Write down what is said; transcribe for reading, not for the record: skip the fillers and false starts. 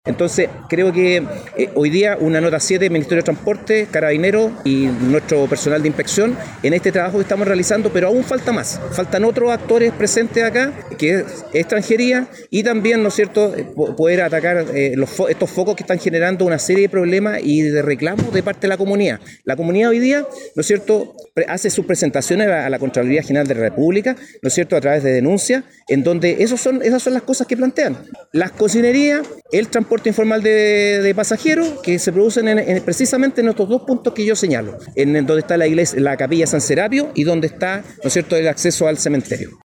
Entonces, creo que hoy día una nota 7 del Ministerio de Transporte, Carabineros y nuestro personal de inspección en este trabajo que estamos realizando, pero aún falta más. Faltan otros actores presentes acá, que es extranjería, y también, ¿no es cierto?, poder atacar estos focos que están generando una serie de problemas y de reclamos de parte de la comunidad. La comunidad hoy día, ¿no es cierto?, hace sus presentaciones a la Contraloría General de la República, ¿no es cierto?, a través de denuncias, en donde esas son las cosas que plantean. Las cocinerías, el transporte informal de pasajeros que se producen precisamente en estos dos puntos que yo señalo, en donde está la iglesia, la capilla San Serapio y donde está, ¿no es cierto?, el acceso al cementerio.